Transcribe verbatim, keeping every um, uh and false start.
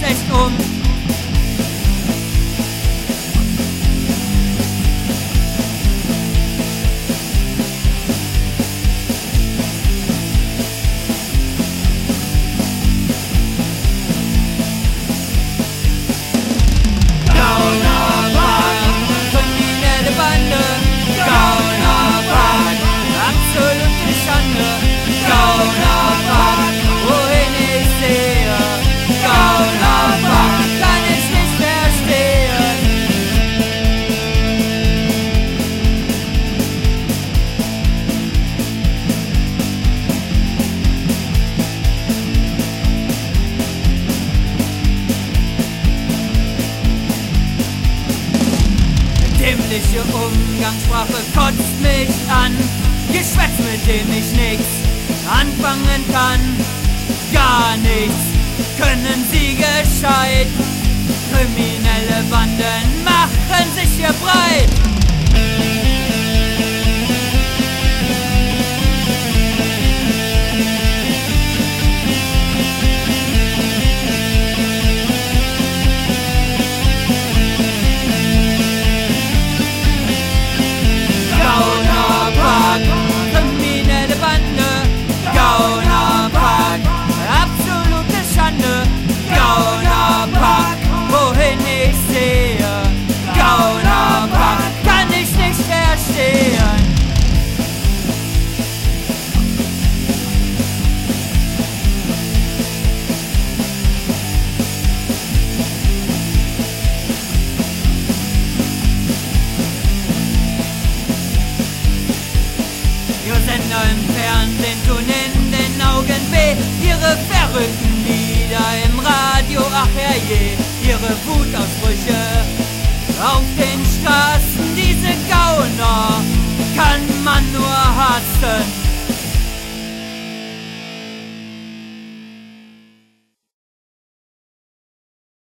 echt um. Dämliche Umgangssprache kotzt mich an. Geschwätz, mit dem ich nichts anfangen kann. Gar nichts können sie gescheit. Kriminelle Banden machen sich hier breit. Sender im Fernsehen tun in den Augen weh. Ihre verrückten Lieder im Radio, ach herrje. Ihre Wutausbrüche auf den Straßen, diese Gauner kann man nur hassen.